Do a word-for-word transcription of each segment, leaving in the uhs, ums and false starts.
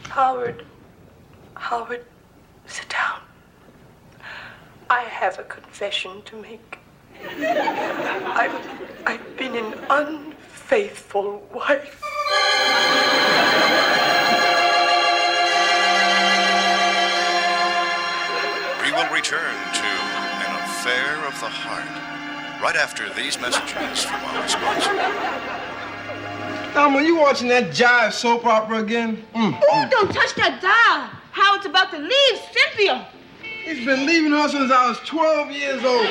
Howard, Howard, sit down. I have a confession to make. I've, I've been an unfaithful wife. We will return to An Affair of the Heart right after these messages from our sponsor. Thelma, you watching that jive soap opera again? Mm. Oh, don't touch that dial. Howard's about to leave Cynthia. He's been leaving her since I was twelve years old.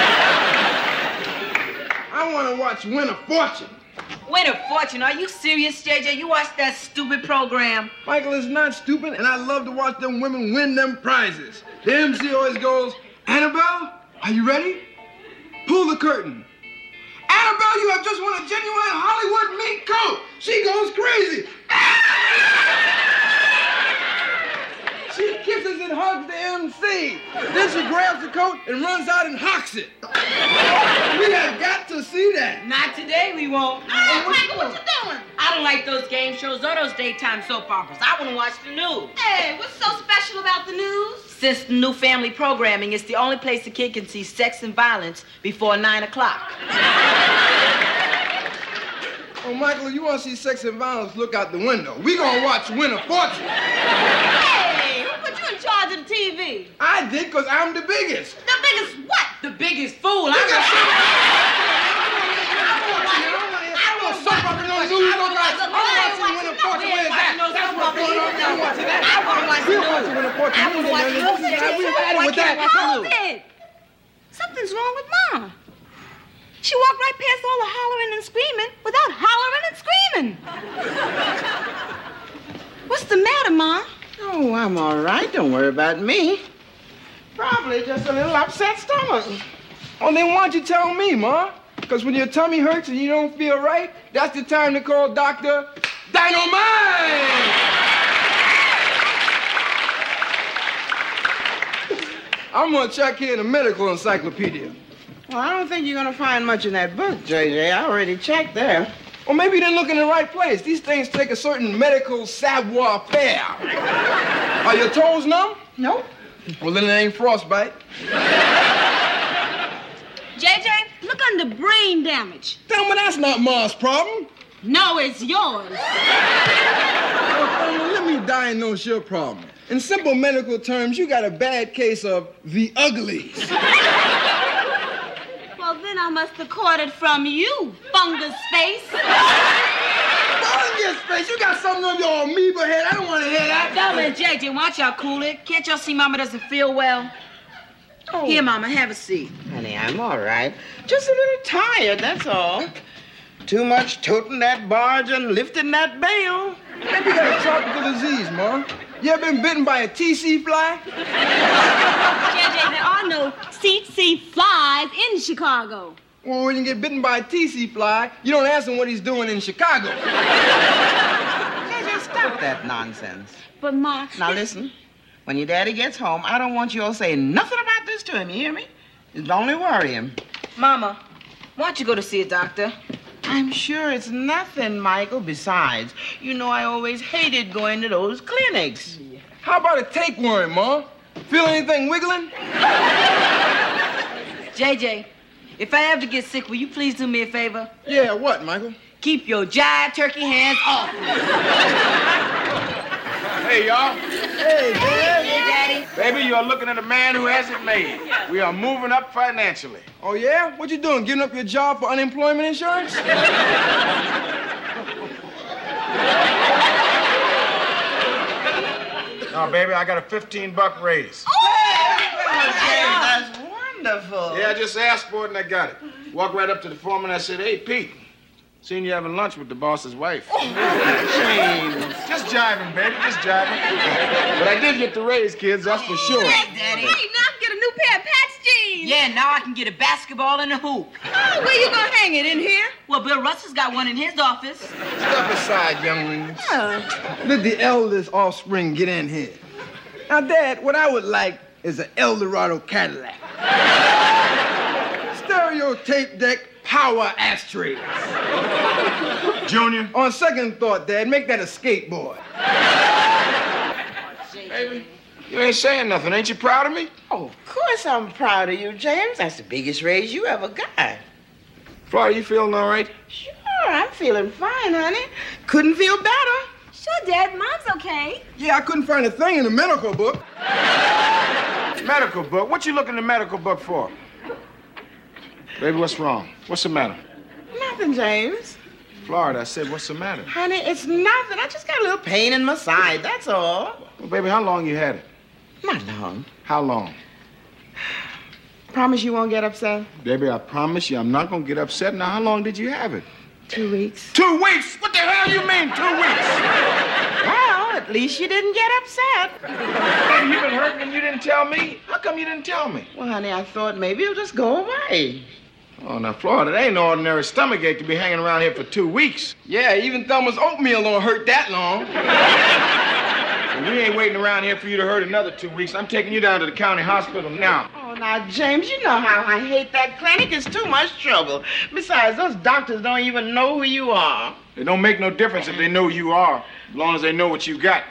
I want to watch Win a Fortune. Win a Fortune? Are you serious, J J? You watched that stupid program. Michael, it's not stupid, and I love to watch them women win them prizes. The M C always goes, Annabelle, are you ready? Pull the curtain. Annabelle, you have just won a genuine Hollywood mink coat. She goes crazy. She kisses and hugs the M C. Then she grabs the coat and runs out and hawks it. We have got to see that. Not today, we won't. Hey, Michael, what you doing? I don't like those game shows or those daytime soap operas. I want to watch the news. Hey, what's so special about the news? Since the new family programming, it's the only place the kid can see sex and violence before nine o'clock. Oh, Michael, if you want to see sex and violence, look out the window. We gonna watch Win a Fortune. Hey, who put you in charge of the T V? I did, because I'm the biggest. The biggest what? The biggest fool. Look I'm at you. I don't want soap opera no news. I don't got I'm watching Win a Fortune. Where's that? That's what's going on. I'm watching that. I want to watch the We're news. watching Win a Fortune. I want to watch the news. We've had it with that. Hold it. Something's wrong with Mom. She walked right past all the hollering and screaming without hollering and screaming. What's the matter, Ma? Oh, I'm all right. Don't worry about me. Probably just a little upset stomach. Oh, then why don't you tell me, Ma? Because when your tummy hurts and you don't feel right, that's the time to call Doctor Dynamite! I'm going to check here in the medical encyclopedia. Well, I don't think you're going to find much in that book, J J. I already checked there. Or maybe you didn't look in the right place. These things take a certain medical savoir-faire. Are your toes numb? Nope. Well, then it ain't frostbite. J J, look under brain damage. Thelma, that's not Ma's problem. No, it's yours. Well, Thelma, let me diagnose your problem. In simple medical terms, you got a bad case of the uglies. Well, then I must have caught it from you, fungus face. Fungus face, you got something on your amoeba head. I don't want to hear that. Thelma and J J, watch y'all cool it. Can't y'all see Mama doesn't feel well? Oh. Here, Mama, have a seat. Honey, I'm all right. Just a little tired, that's all. Too much toting that barge and lifting that bale. Maybe you got a tropical disease, Ma. You ever been bitten by a T C fly? J J, there are no T C flies in Chicago. Well, when you get bitten by a T C fly, you don't ask him what he's doing in Chicago. J J, stop that nonsense. But, Ma... Now, listen. When your daddy gets home, I don't want you all saying nothing about this to him, you hear me? It'll only worry him. Mama, why don't you go to see a doctor? I'm sure it's nothing, Michael. Besides, you know I always hated going to those clinics. How about a tapeworm, Ma? Feel anything wiggling? J J, if I ever get sick, will you please do me a favor? Yeah, what, Michael? Keep your jive turkey hands off. Hey, y'all. Hey, Dad. Hey, Daddy. Baby, you are looking at a man who has it made. We are moving up financially. Oh, yeah? What you doing, giving up your job for unemployment insurance? Now, baby, I got a fifteen buck raise. That's wonderful. Yeah, I just asked for it and I got it. Walked right up to the foreman and I said, hey, Pete, seen you having lunch with the boss's wife. James. Just jiving, baby, just jiving. But I did get the raise, kids, that's for sure. Hey, Daddy. Hey, now I can get a new pair of Pat's jeans. Yeah, now I can get a basketball and a hoop. Oh, where you gonna hang it, in here? Well, Bill Russell's got one in his office. Step aside, younglings. Oh. Let the eldest offspring get in here. Now, Dad, what I would like is an Eldorado Cadillac. Stereo tape deck, power ashtrays. Junior? On second thought, Dad, make that a skateboard. You ain't saying nothing. Ain't you proud of me? Oh, of course I'm proud of you, James. That's the biggest raise you ever got. Florida, you feeling all right? Sure, I'm feeling fine, honey. Couldn't feel better. Sure, Dad. Mom's okay. Yeah, I couldn't find a thing in the medical book. Medical book? What you looking in the medical book for? Baby, what's wrong? What's the matter? Nothing, James. Florida, I said, what's the matter? Honey, it's nothing. I just got a little pain in my side, that's all. Well, baby, how long you had it? Not long. How long? Promise you won't get upset? Baby, I promise you I'm not going to get upset. Now, how long did you have it? Two weeks. Two weeks? What the hell you mean, two weeks? Well, at least you didn't get upset. Baby, you been hurting and you didn't tell me? How come you didn't tell me? Well, honey, I thought maybe it'll just go away. Oh, now, Florida, it ain't no ordinary stomachache to be hanging around here for two weeks. Yeah, even Thelma's oatmeal don't hurt that long. And we ain't waiting around here for you to hurt another two weeks. I'm taking you down to the county hospital now. Oh, now, James, you know how I hate that clinic. It's too much trouble. Besides, those doctors don't even know who you are. It don't make no difference if they know who you are, as long as they know what you got.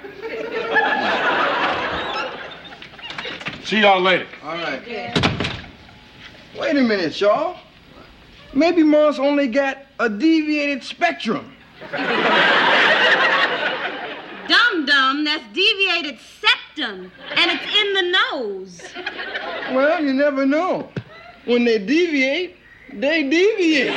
See y'all later. All right. Wait a minute, y'all. Maybe Mom's only got a deviated spectrum. Dum-dum, that's deviated septum, and it's in the nose. Well, you never know. When they deviate, they deviate.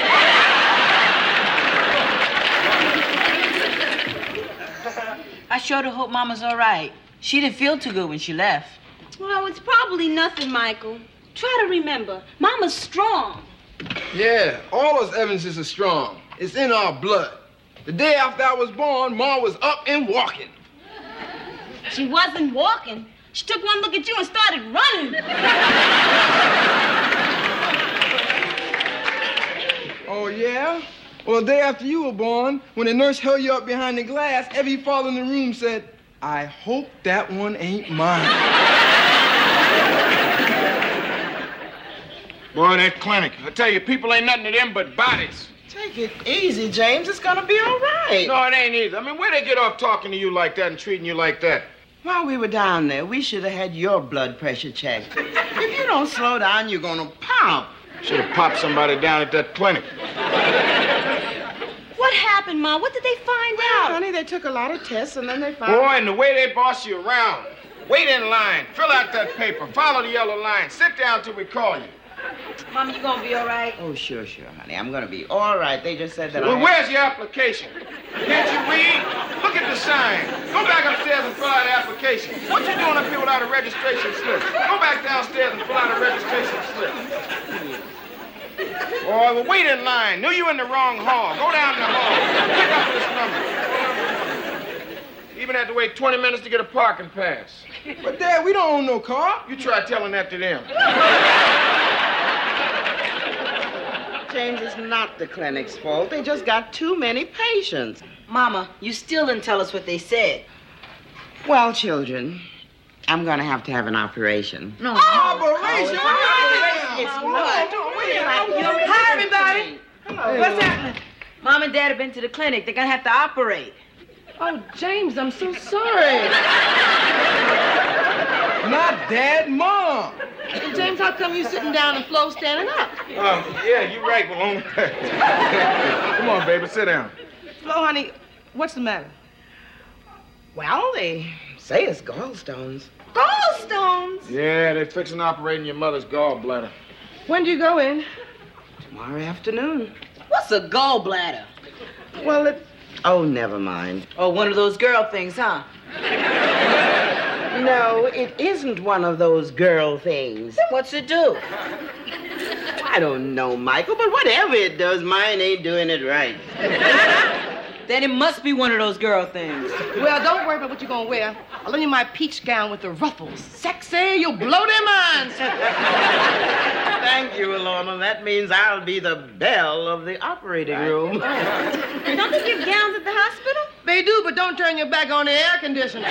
I sure do hope Mama's all right. She didn't feel too good when she left. Well, it's probably nothing, Michael. Try to remember, Mama's strong. Yeah, all us Evanses are strong. It's in our blood. The day after I was born, Ma was up and walking. She wasn't walking. She took one look at you and started running. Oh, yeah? Well, the day after you were born, when the nurse held you up behind the glass, every father in the room said, I hope that one ain't mine. Boy, that clinic. I tell you, people ain't nothing to them but bodies. Take it easy, James. It's gonna be all right. No, it ain't either. I mean, where'd they get off talking to you like that and treating you like that? While we were down there, we should have had your blood pressure checked. If you don't slow down, you're gonna pop. Should have popped somebody down at that clinic. What happened, Ma? What did they find Well, out? honey, they took a lot of tests and then they found... Boy, and the way they boss you around. Wait in line. Fill out that paper. Follow the yellow line. Sit down till we call you. Mama, you gonna be all right? Oh, sure, sure, honey. I'm gonna be all right. They just said that Well, I... where's your application? Can't you read? Look at the sign. Go back upstairs and fill out the application. What you doing up here without a registration slip? Go back downstairs and fill out a registration slip. Boy, well, wait in line. Knew you in the wrong hall. Go down the hall. Pick up this number. Even had to wait twenty minutes to get a parking pass. But, Dad, we don't own no car. You try telling that to them. James, it's not the clinic's fault. They just got too many patients. Mama, you still didn't tell us what they said. Well, children, I'm gonna have to have an operation. No. Operation? It's blood. Hi, everybody. What's happening? Mom and Dad have been to the clinic. They're gonna have to operate. Oh, James, I'm so sorry. Not Dad, Mom. And James, how come you sitting down and Flo standing up? Um, yeah, you're right, Malone. Come on, baby, sit down. Flo, honey, what's the matter? Well, they say it's gallstones. Gallstones? Yeah, they're fixing to operate in your mother's gallbladder. When do you go in? Tomorrow afternoon. What's a gallbladder? Well, it... Oh, never mind. Oh, one of those girl things, huh? No, it isn't one of those girl things. Then what's it do? I don't know, Michael, but whatever it does, mine ain't doing it right. Then it must be one of those girl things. Well, don't worry about what you're going to wear. I'll lend you my peach gown with the ruffles. Sexy, you'll blow their minds. Thank you, Alona. That means I'll be the belle of the operating room. Don't they give gowns at the hospital? They do, but don't turn your back on the air conditioner.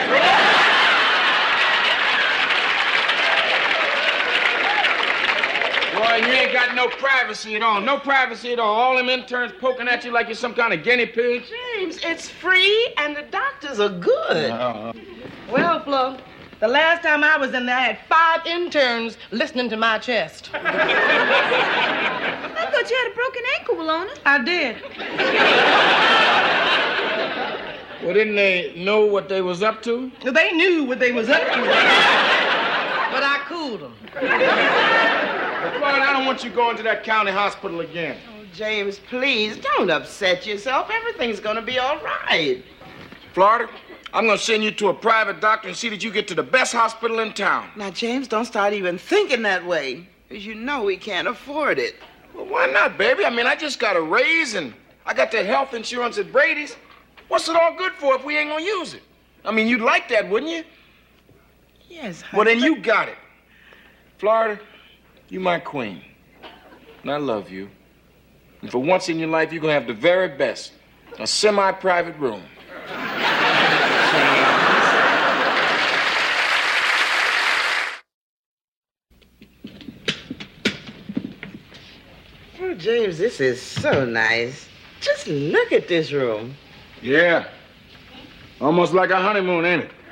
Boy, you ain't got no privacy at all. No privacy at all. All them interns poking at you like you're some kind of guinea pig. James, it's free and the doctors are good. Uh, Well, Flo, The last time I was in there, I had five interns listening to my chest. I thought you had a broken ankle, Walona. I did. Well, didn't they know what they was up to? They knew what they was up to. But I cooled them. Well, Florida, I don't want you going to that county hospital again. Oh, James, please, don't upset yourself. Everything's gonna be all right. Florida, I'm gonna send you to a private doctor and see that you get to the best hospital in town. Now, James, don't start even thinking that way, because you know we can't afford it. Well, why not, baby? I mean, I just got a raise and I got that health insurance at Brady's. What's it all good for if we ain't gonna use it? I mean, you'd like that, wouldn't you? Yes, honey. Well, then you got it. Florida, you my queen. And I love you. And for once in your life, you're gonna have the very best. A semi-private room. Oh, James, this is so nice. Just look at this room. Yeah. Almost like a honeymoon, ain't it?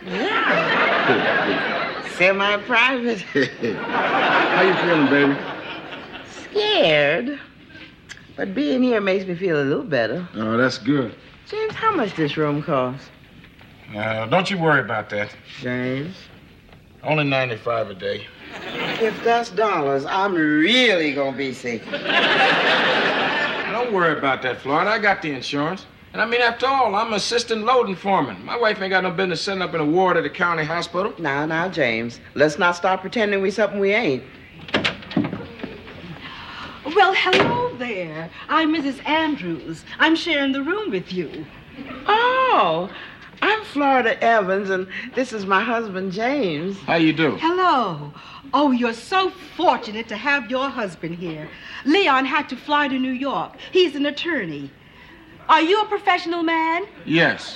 Semi-private. How you feeling, baby? Scared. But being here makes me feel a little better. Oh, that's good. James, how much this room costs? Uh, don't you worry about that. James? Only ninety-five a day. If that's dollars, I'm really gonna be sick. Don't worry about that, Florida. I got the insurance. And I mean, after all, I'm assistant loading foreman. My wife ain't got no business setting up in a ward at the county hospital. Now, now, James, let's not start pretending we something we ain't. Well, hello there. I'm Missus Andrews. I'm sharing the room with you. Oh, I'm Florida Evans, and this is my husband, James. How you do? Hello. Oh, you're so fortunate to have your husband here. Leon had to fly to New York. He's an attorney. Are you a professional man? Yes.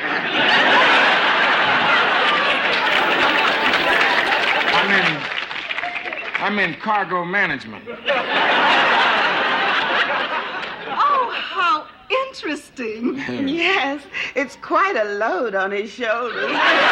I'm in... I'm in cargo management. Oh, how interesting. Yes, it's quite a load on his shoulders.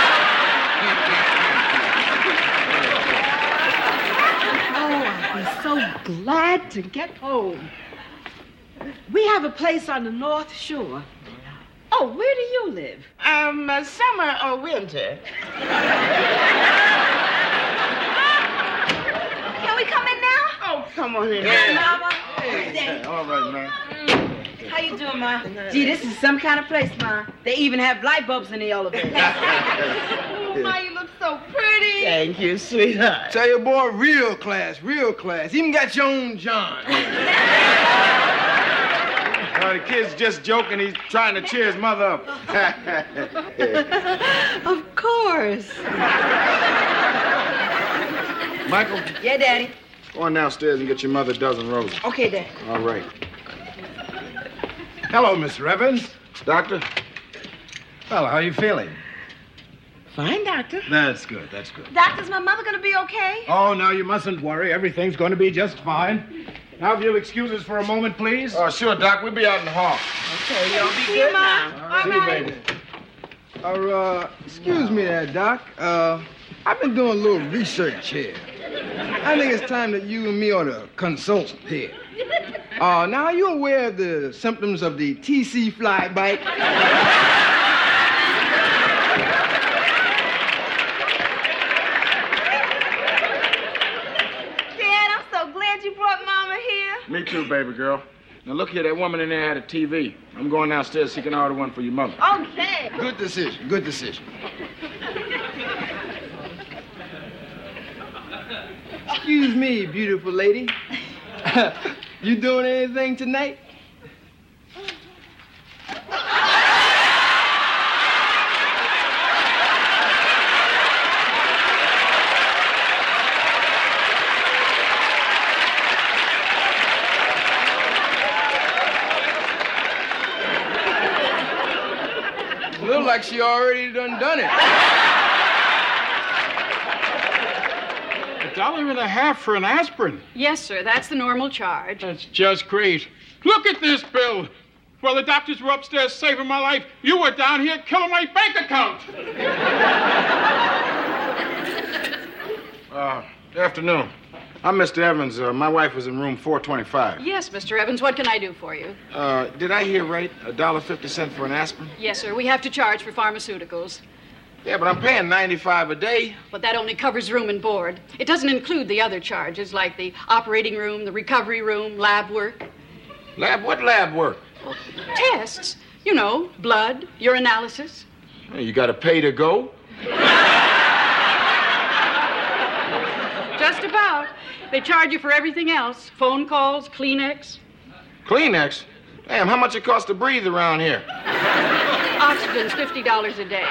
Oh, I'll be so glad to get home. We have a place on the North Shore. Oh, where do you live? Um, uh, summer or winter? Can we come in now? Oh, come on in. Hey, Mama. Hey, all right, man. How you doing, Ma? Gee, this is some kind of place, Ma. They even have light bulbs in the elevator. Oh, Ma, you look so pretty. Thank you, sweetheart. Tell your boy, real class, real class. Even got your own John. Uh, the kid's just joking. He's trying to cheer his mother up. Of course. Michael, Yeah, Daddy. go on downstairs and get your mother a dozen roses. Okay, Daddy. All right. Hello, Mister Evans. Doctor? Well, how are you feeling? Fine, Doctor. That's good, that's good. Doctor, is my mother gonna be okay? Oh, now you mustn't worry. Everything's going to be just fine. Now, if you'll excuse us for a moment, please. Oh, sure, Doc. We'll be out in the hall. Okay, you'll be good now. All right. See you, baby. Uh, uh, excuse me there, Doc. Uh, I've been doing a little research here. I think it's time that you and me ought to consult here. Uh, now, are you aware of the symptoms of the T C fly bite? Dad, I'm so glad you brought Mama here. Me too, baby girl. Now, look here. That woman in there had a T V. I'm going downstairs so you can order one for your mother. Okay. Good decision, good decision. Excuse me, beautiful lady. You doing anything tonight? Look like she already done done it. A dollar and a half for an aspirin. Yes, sir. That's the normal charge. That's just great. Look at this bill. While the doctors were upstairs saving my life, you were down here killing my bank account. Afternoon. I'm Mister Evans. Uh, my wife was in room four twenty-five. Yes, Mister Evans, what can I do for you? Uh, did I hear right? A dollar fifty cent for an aspirin? Yes, sir. We have to charge for pharmaceuticals. Yeah, but I'm paying ninety-five a day. But that only covers room and board. It doesn't include the other charges, like the operating room, the recovery room, lab work. Lab? What lab work? Well, tests. You know, blood, urinalysis. Well, you got to pay to go? Just about. They charge you for everything else. Phone calls, Kleenex. Kleenex? Damn, how much it costs to breathe around here? Oxygen's fifty dollars a day.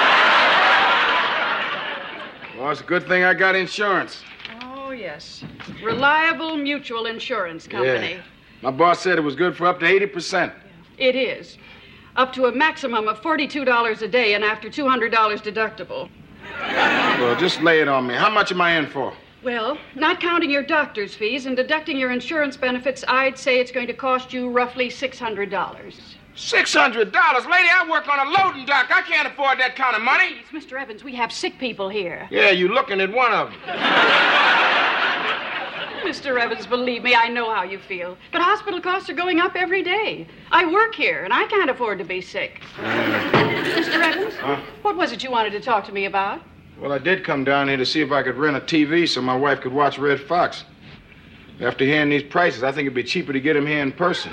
Well, it's a good thing I got insurance. Oh, yes. Reliable Mutual Insurance Company. Yeah. My boss said it was good for up to eighty percent. It is. Up to a maximum of forty-two dollars a day and after two hundred dollars deductible. Well, just lay it on me. How much am I in for? Well, not counting your doctor's fees and deducting your insurance benefits, I'd say it's going to cost you roughly six hundred dollars. six hundred dollars? Lady, I work on a loading dock. I can't afford that kind of money. Please, Mister Evans, we have sick people here. Yeah, you looking at one of them. Mister Evans, believe me, I know how you feel. But hospital costs are going up every day. I work here, and I can't afford to be sick. Mister Evans, Huh? what was it you wanted to talk to me about? Well, I did come down here to see if I could rent a T V so my wife could watch Red Fox. After hearing these prices, I think it'd be cheaper to get him here in person.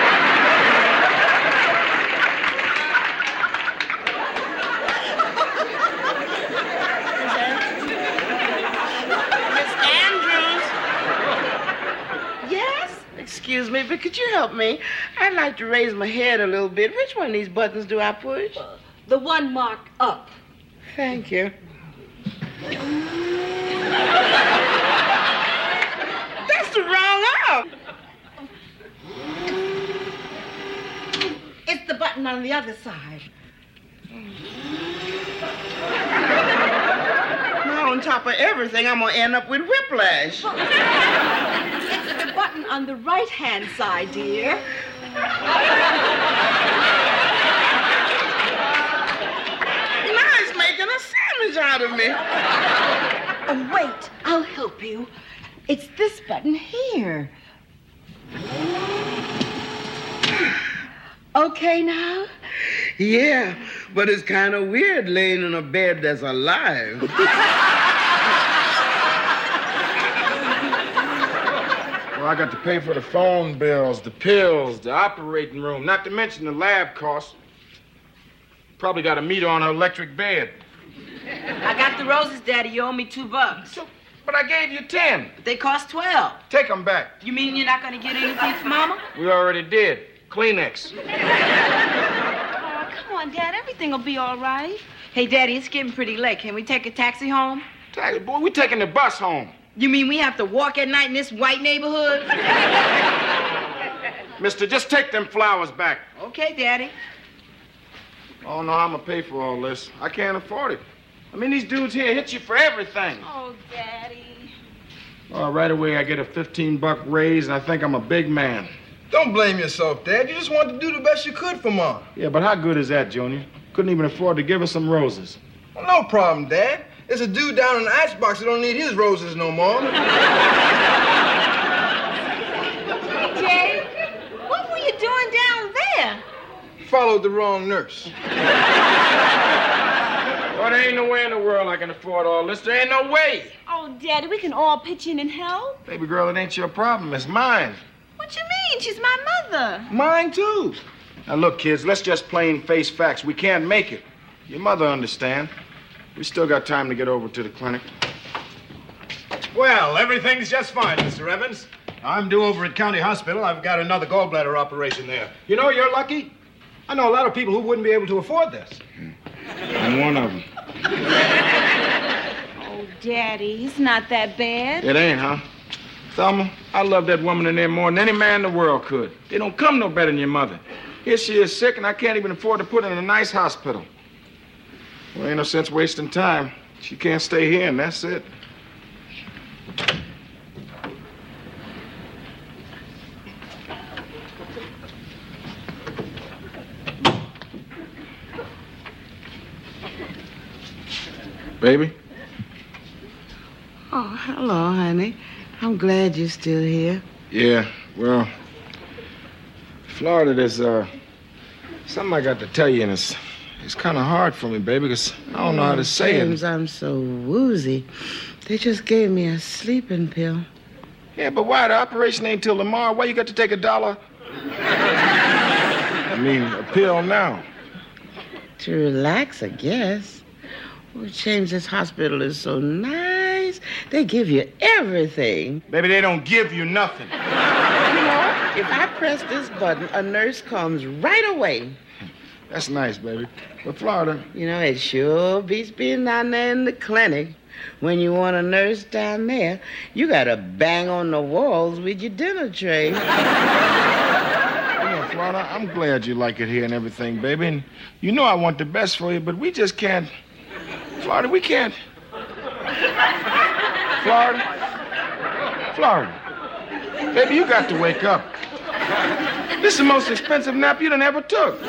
Excuse me, but could you help me? I'd like to raise my head a little bit. Which one of these buttons do I push? The one marked up. Thank you. That's the wrong up. It's the button on the other side. Now, on top of everything, I'm going to end up with whiplash. It's the button on the right-hand side, dear. Now it's making a sandwich out of me. Oh, wait. I'll help you. It's this button here. Okay now? Yeah, but it's kind of weird laying in a bed that's alive. Well, I got to pay for the phone bills, the pills, the operating room, not to mention the lab costs. Probably got a meter on her electric bed. I got the roses, Daddy. You owe me two bucks. So, but I gave you ten. But they cost twelve. Take them back. You mean you're not going to get anything for Mama? We already did. Kleenex. Oh, come on, Dad. Everything will be all right. Hey, Daddy, it's getting pretty late. Can we take a taxi home? Taxi, boy, we taking the bus home. You mean we have to walk at night in this white neighborhood? Mister, just take them flowers back. Okay, Daddy. I don't know how I'm going to pay for all this. I can't afford it. I mean, these dudes here hit you for everything. Oh, Daddy. Well, right away, I get a fifteen buck raise, and I think I'm a big man. Don't blame yourself, Dad. You just wanted to do the best you could for Mom. Yeah, but how good is that, Junior? Couldn't even afford to give her some roses. Well, no problem, Dad. There's a dude down in the icebox that don't need his roses no more. Jay, what were you doing down there? Followed the wrong nurse. Well, there ain't no way in the world I can afford all this. There ain't no way. Oh, Daddy, we can all pitch in and help. Baby girl, it ain't your problem. It's mine. What you mean? She's my mother. Mine, too. Now, look, kids, let's just plain face facts. We can't make it. Your mother understand. We still got time to get over to the clinic. Well, everything's just fine, Mister Evans. I'm due over at County Hospital. I've got another gallbladder operation there. You know, you're lucky. I know a lot of people who wouldn't be able to afford this. I'm one of them. Oh, Daddy, it's not that bad. It ain't, huh? Thelma, I love that woman in there more than any man in the world could. They don't come no better than your mother. Here she is sick, and I can't even afford to put her in a nice hospital. Well, ain't no sense wasting time. She can't stay here, and that's it. Baby? Oh, hello, honey. I'm glad you're still here. Yeah, well, Florida, there's uh, something I got to tell you, and it's, it's kind of hard for me, baby, because I don't know how to say it. James, I'm so woozy. They just gave me a sleeping pill. Yeah, but why? The operation ain't till tomorrow. Why you got to take a dollar? I mean, a pill now. To relax, I guess. Oh, James, this hospital is so nice. They give you everything. Baby, they don't give you nothing. You know, if I press this button, a nurse comes right away. That's nice, baby. But Florida... You know, it sure beats being down there in the clinic. When you want a nurse down there, you gotta bang on the walls with your dinner tray. Yeah, Florida, I'm glad you like it here and everything, baby. And you know I want the best for you, but we just can't... Florida, we can't... Florida? Florida. Baby, you got to wake up. This is the most expensive nap you done ever took.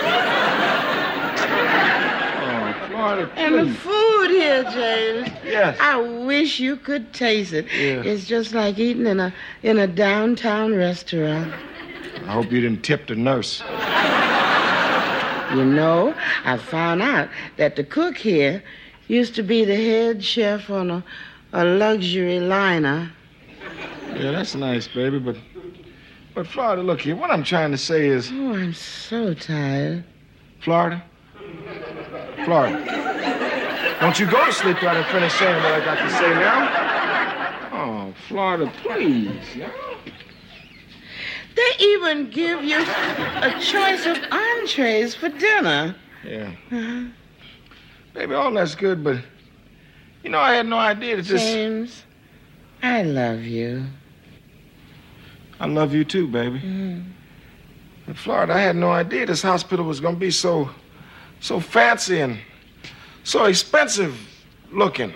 Oh, Florida, please. And the food here, James. Yes. I wish you could taste it. Yeah. It's just like eating in a in a downtown restaurant. I hope you didn't tip the nurse. You know, I found out that the cook here used to be the head chef on a, a luxury liner. Yeah, that's nice, baby, but... But, Florida, look here, what I'm trying to say is... Oh, I'm so tired. Florida? Florida. Don't you go to sleep till I finish saying what I got to say now. Oh, Florida, please. Yeah? They even give you a choice of entrees for dinner. Yeah. Uh-huh. Baby, all that's good, but... You know, I had no idea that this... James, I love you. I love you too, baby. Mm. But Florida, I had no idea this hospital was going to be so... so fancy and so expensive looking.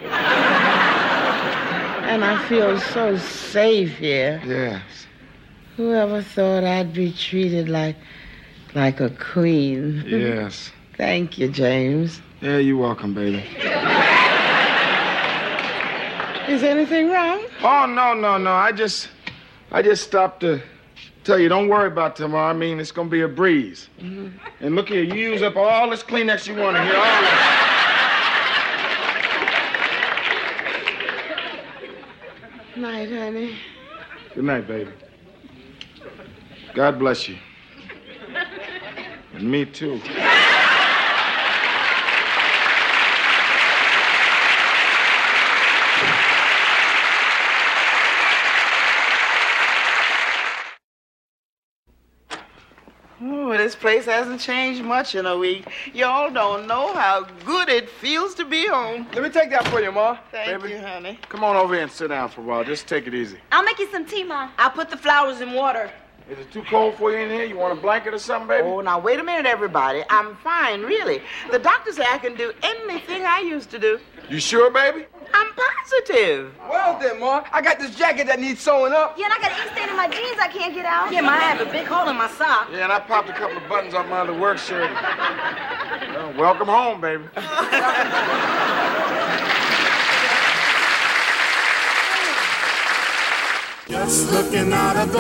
And I feel so safe here. Yes. Whoever thought I'd be treated like like a queen? Yes. Thank you, James. Yeah, you're welcome, baby. Is anything wrong? Oh, no, no, no. I just I just stopped to tell you, don't worry about tomorrow. I mean, it's going to be a breeze. Mm-hmm. And look here, you use up all this Kleenex you want to hear, all that. Night, honey. Good night, baby. God bless you. And me, too. Oh, this place hasn't changed much in a week. Y'all don't know how good it feels to be home. Let me take that for you, Ma. Thank Baby, you, honey. Come on over here and sit down for a while. Just take it easy. I'll make you some tea, Ma. I'll put the flowers in water. Is it too cold for you in here? You want a blanket or something, baby? Oh, now, wait a minute, everybody. I'm fine, really. The doctor said I can do anything I used to do. You sure, baby? I'm positive. Well then, Ma, I got this jacket that needs sewing up. Yeah, and I got ink stain in my jeans I can't get out. Yeah, Ma, I have a big hole in my sock. Yeah, and I popped a couple of buttons off my other work shirt. Well, welcome home, baby. Just looking out of the